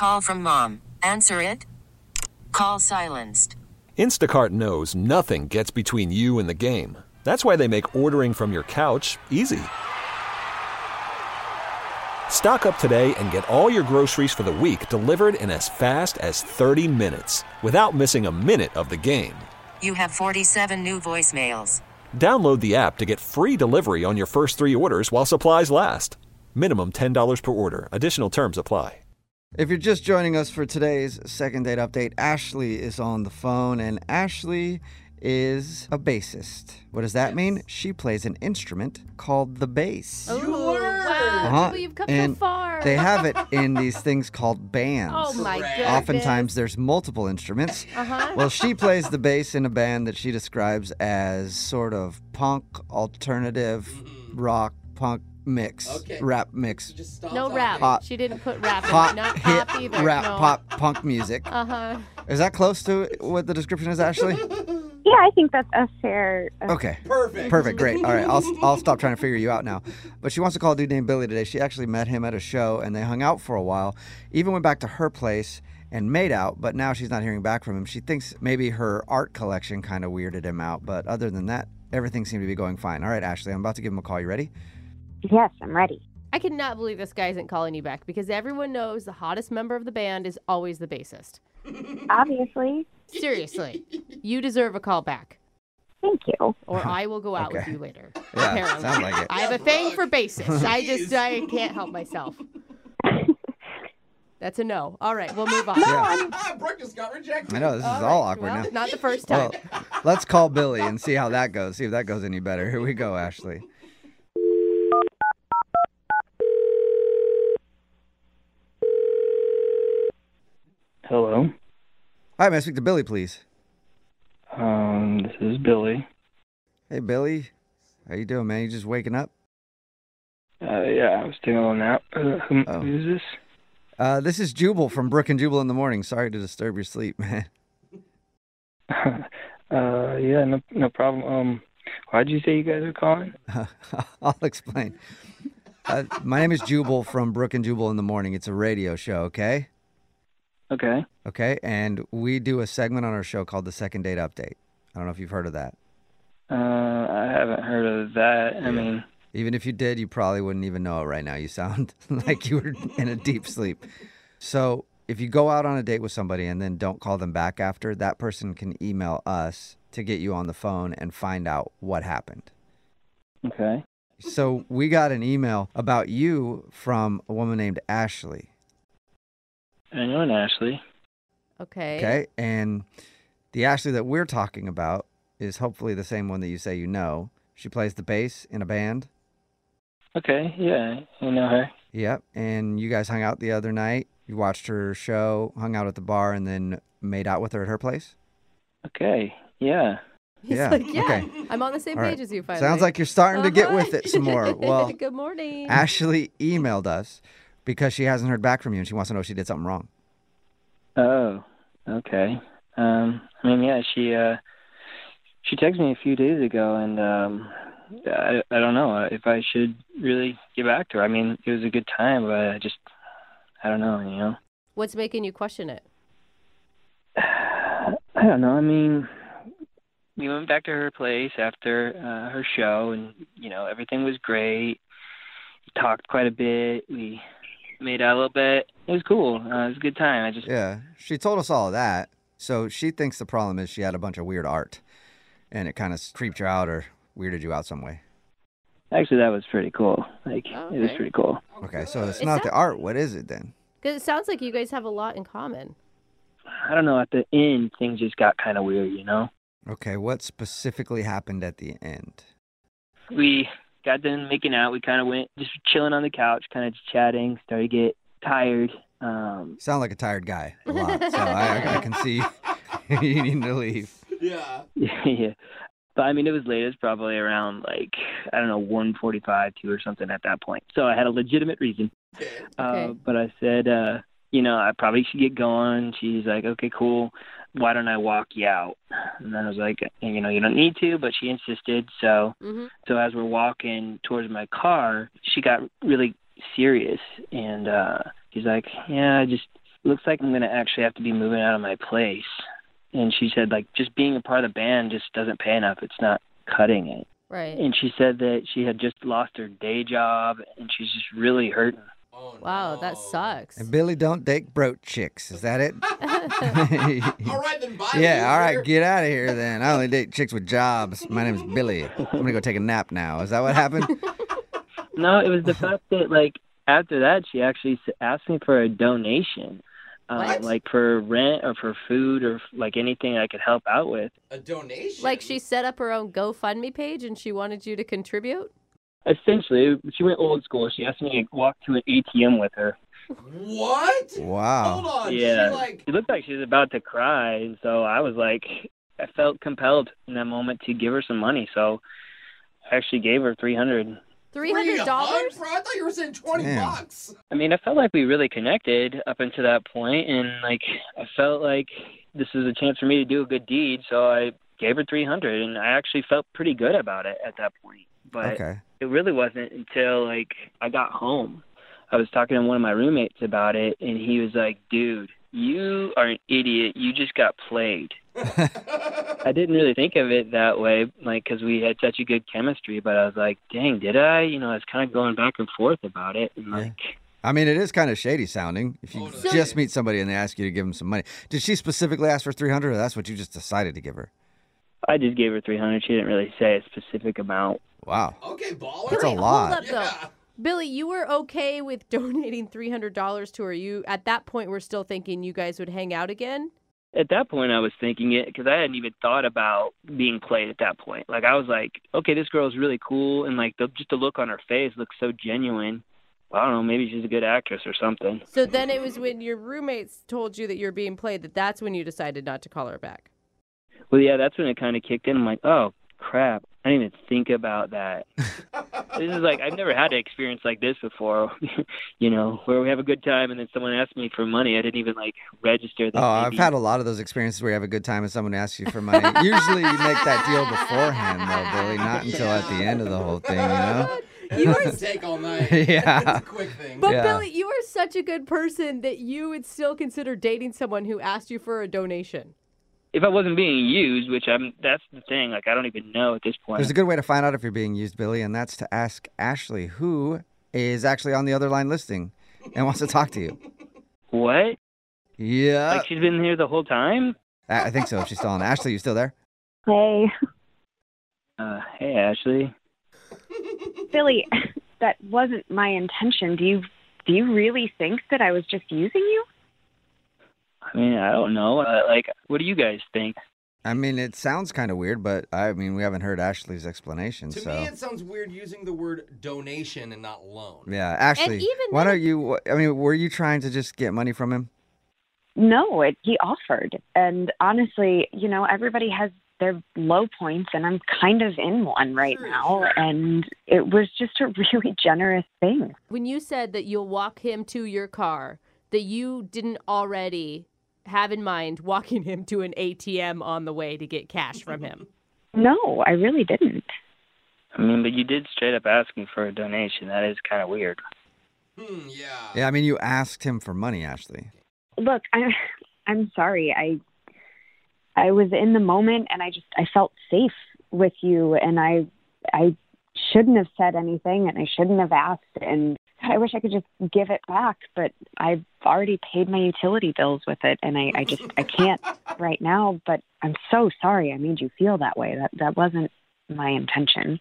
Call from mom. Answer it. Call silenced. Instacart knows nothing gets between you and the game. That's why they make ordering from your couch easy. Stock up today and get all your groceries for the week delivered in as fast as 30 minutes without missing a minute of the game. You have 47 new voicemails. Download the app to get free delivery on your first 3 orders while supplies last. Minimum $10 per order. Additional terms apply. If you're just joining us for today's Second Date Update, Ashley is on the phone, and Ashley is a bassist. What does that mean? She plays an instrument called the bass. Oh, wow. You've come so far. They have it in these things called bands. Oh, my goodness. Oftentimes, there's multiple instruments. Well, she plays the bass in a band that she describes as sort of punk, alternative, rock, punk mix, rap mix. No rap. Pop. She didn't put rap in Pop, it. Not hit, pop either. rap, no. pop, punk music. Is that close to what the description is, Ashley? Yeah, I think that's a fair. Okay. Perfect. Great. All right. I'll stop trying to figure you out now. But she wants to call a dude named Billy today. She actually met him at a show, and they hung out for a while. Even went back to her place and made out, but now she's not hearing back from him. She thinks maybe her art collection kind of weirded him out, but other than that, everything seemed to be going fine. All right, Ashley, I'm about to give him a call. You ready? Yes, I'm ready. I cannot believe this guy isn't calling you back because everyone knows the hottest member of the band is always the bassist. Obviously. Seriously. You deserve a call back. Thank you. Or I will go out with Okay. you later. Yeah, Apparently. sounds like it. I have a thing for bassists. I can't help myself. That's a no. All right, we'll move on. Yeah. Brooke just got rejected. I know, this is all awkward Well, now. not the first time. Well, let's call Billy and see how that goes. See if that goes any better. Here we go, Ashley. Hello. Hi, may I speak to Billy, please? This is Billy. Hey, Billy. How you doing, man? You just waking up? Yeah, I was taking a little nap. Who is this? This is Jubal from Brook and Jubal in the Morning. Sorry to disturb your sleep, man. Yeah, no problem. Why'd you say you guys are calling? I'll explain. My name is Jubal from Brook and Jubal in the Morning. It's a radio show, okay? Okay. Okay, and we do a segment on our show called the Second Date Update. I don't know if you've heard of that. I haven't heard of that. I mean, even if you did, you probably wouldn't even know it right now. You sound like you were in a deep sleep. So if you go out on a date with somebody and then don't call them back after, that person can email us to get you on the phone and find out what happened. okay. So we got an email about you from a woman named Ashley. I know an Ashley. Okay. Okay, and the Ashley that we're talking about is hopefully the same one that you say you know. She plays the bass in a band. Okay, yeah, I know her. Yep, and you guys hung out the other night. You watched her show, hung out at the bar, and then made out with her at her place? Okay, yeah. He's Yeah, like, yeah, okay. I'm on the same All page right. as you, finally. Sounds like you're starting to get with it some more. Well, Well, good morning. Ashley emailed us because she hasn't heard back from you, and she wants to know if she did something wrong. Oh, okay. I mean, yeah, she texted me a few days ago, and I don't know if I should really get back to her. I mean, it was a good time, but I don't know, you know. What's making you question it? I don't know. I mean, we went back to her place after her show, and, you know, everything was great. We talked quite a bit. We made out a little bit. It was cool. It was a good time. Yeah, she told us all of that. So she thinks the problem is she had a bunch of weird art, and it kind of creeped her out or weirded you out some way. Actually, that was pretty cool. Like, Oh, it was okay. pretty cool. Okay, so it's It not the sounds- art. What is it then? Because it sounds like you guys have a lot in common. I don't know. At the end, things just got kind of weird, you know? Okay, what specifically happened at the end? We got done making out. We kind of went just chilling on the couch, kind of chatting, started to get tired. You sound like a tired guy a lot, so I can see you need to leave. Yeah. Yeah. But, I mean, it was late. It was probably around, like, I don't know, 1:45, 2 or something at that point. So I had a legitimate reason. Okay. But I said, you know, I probably should get going. She's like, okay, cool. Why don't I walk you out? And I was like, you know, you don't need to, but she insisted. So so as we're walking towards my car, she got really serious. And she's like, yeah, looks like I'm going to actually have to be moving out of my place. And she said, like, just being a part of the band just doesn't pay enough. It's not cutting it. Right. And she said that she had just lost her day job, and she's just really hurting. Oh, Wow, no. that sucks. And Billy, don't date broke chicks. Is that it? All right, then bye. Yeah, all right, loser. get out of here then. I only date chicks with jobs. My name's Billy. I'm going to go take a nap now. Is that what happened? No, it was the fact that, like, after that, she actually asked me for a donation. What? Like for rent or for food or like anything I could help out with. A donation? Like she set up her own GoFundMe page and she wanted you to contribute? Essentially, she went old school. She asked me to walk to an ATM with her. What? Wow. Hold on. Yeah. She like... She looked like she was about to cry, and so I was like, I felt compelled in that moment to give her some money. So I actually gave her $300. $300? Bro, I thought you were saying $20. Damn. I mean, I felt like we really connected up until that point, and like I felt like this was a chance for me to do a good deed, so I gave her $300, and I actually felt pretty good about it at that point. But Okay. it really wasn't until like I got home. I was talking to one of my roommates about it, and he was like, "Dude, you are an idiot. You just got played." I didn't really think of it that way, like, because we had such a good chemistry, but I was like, dang, did I? You know, I was kind of going back and forth about it. And, like, I mean, it is kind of shady sounding if you Oh, no. just meet somebody and they ask you to give them some money. Did she specifically ask for $300 or that's what you just decided to give her? I just gave her $300. She didn't really say a specific amount. Wow. Okay, baller. That's a Wait, lot. Hold up, though. Yeah. Billy, you were okay with donating $300 to her. You, at that point, were still thinking you guys would hang out again? At that point, I was thinking it because I hadn't even thought about being played at that point. Like, I was like, okay, this girl's really cool, and, like, just the look on her face looks so genuine. I don't know, maybe she's a good actress or something. So then it was when your roommates told you that you're being played that's when you decided not to call her back. Well, yeah, that's when it kind of kicked in. I'm like, oh, crap. I didn't even think about that. This is like, I've never had an experience like this before, you know, where we have a good time and then someone asks me for money. I didn't even, like, register that. Oh, I've maybe- had a lot of those experiences where you have a good time and someone asks you for money. Usually you make that deal beforehand, though, Billy, not until at the end of the whole thing, you know? You It are, doesn't take all night. Yeah. It's a quick thing. but Yeah. Billy, you are such a good person that you would still consider dating someone who asked you for a donation. If I wasn't being used, which that's the thing, like, I don't even know at this point. There's a good way to find out if you're being used, Billy, and that's to ask Ashley, who is actually on the other line listing and wants to talk to you. What? Yeah. Like, she's been here the whole time? I think so. If she's still on. Ashley, you still there? Hey, Hey, Ashley. Billy, that wasn't my intention. Do you really think that I was just using you? I mean, I don't know. Like, what do you guys think? I mean, it sounds kind of weird, but I mean, we haven't heard Ashley's explanation, To so. me, it sounds weird using the word donation and not loan. Yeah, Ashley, even why then- don't you, I mean, were you trying to just get money from him? No, he offered. And honestly, you know, everybody has their low points, and I'm kind of in one right Sure, now. sure. And it was just a really generous thing. When you said that you'll walk him to your car, that you didn't already have in mind walking him to an ATM on the way to get cash from him. No, I really didn't. I mean, but you did straight up ask me for a donation. That is kind of weird. Yeah. Yeah, I mean, you asked him for money, Ashley. Look, I'm sorry. I was in the moment, and I felt safe with you, and I shouldn't have said anything, and I shouldn't have asked, and I wish I could just give it back, but I've already paid my utility bills with it, and I can't right now, but I'm so sorry I made you feel that way. That wasn't my intention.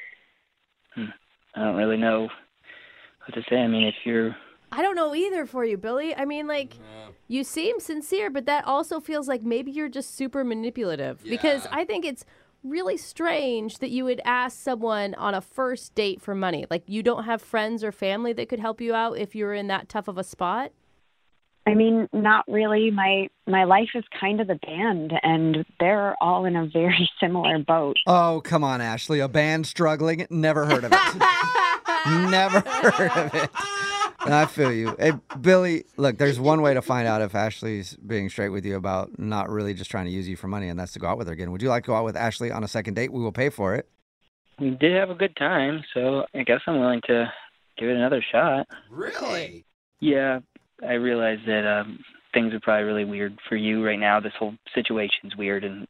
I don't really know what to say. I mean, if you're... I don't know either for you, Billy. I mean, like, you seem sincere, but that also feels like maybe you're just super manipulative. Because Yeah. I think it's really strange that you would ask someone on a first date for money. Like, you don't have friends or family that could help you out if you were in that tough of a spot? I mean, not really. My life is kind of the band, and they're all in a very similar boat. Oh, come on, Ashley. A band struggling? Never heard of it. Never heard of it. I feel you. Hey, Billy, look, there's one way to find out if Ashley's being straight with you about not really just trying to use you for money, and that's to go out with her again. Would you like to go out with Ashley on a second date? We will pay for it. We did have a good time, so I guess I'm willing to give it another shot. Really? Yeah, I realize that things are probably really weird for you right now. This whole situation's weird, and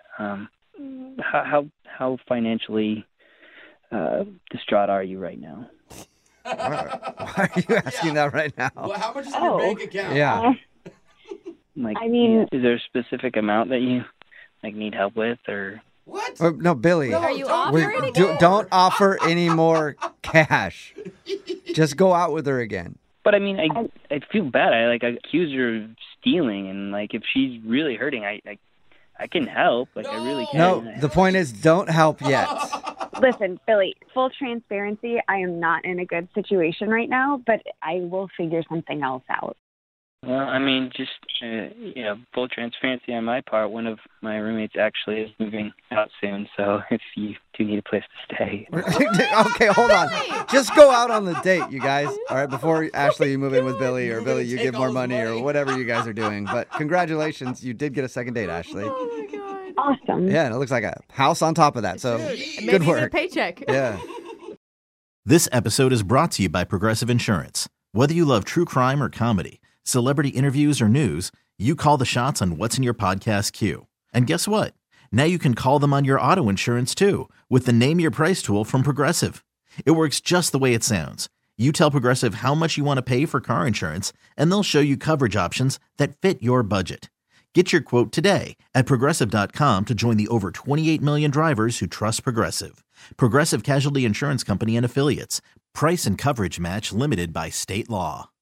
how financially distraught are you right now? Why are you asking that right now? Well, how much is in your bank account? Yeah. Like, I mean- is there a specific amount that you need help with, or? What? No, Billy. No, Are you don't- offering again? Don't offer any more cash. Just go out with her again. But I mean, I feel bad. I accuse her of stealing, and if she's really hurting, I can help. I really can. No, the point is, don't help yet. Listen, Billy, full transparency, I am not in a good situation right now, but I will figure something else out. Well, I mean, just full transparency on my part. One of my roommates actually is moving out soon, so if you do need a place to stay. Okay, hold on. Just go out on the date, you guys. All right, before Ashley, you move in with Billy, or Billy, you take give more all his money, or money. whatever you guys are doing. But congratulations, you did get a second date, Ashley. Oh my God. Awesome. Yeah, and it looks like a house on top of that. So And maybe good even a work. paycheck. Yeah. This episode is brought to you by Progressive Insurance. Whether you love true crime or comedy, celebrity interviews or news, you call the shots on what's in your podcast queue. And guess what? Now you can call them on your auto insurance too with the Name Your Price tool from Progressive. It works just the way it sounds. You tell Progressive how much you want to pay for car insurance, and they'll show you coverage options that fit your budget. Get your quote today at Progressive.com to join the over 28 million drivers who trust Progressive. Progressive Casualty Insurance Company and Affiliates. Price and coverage match limited by state law.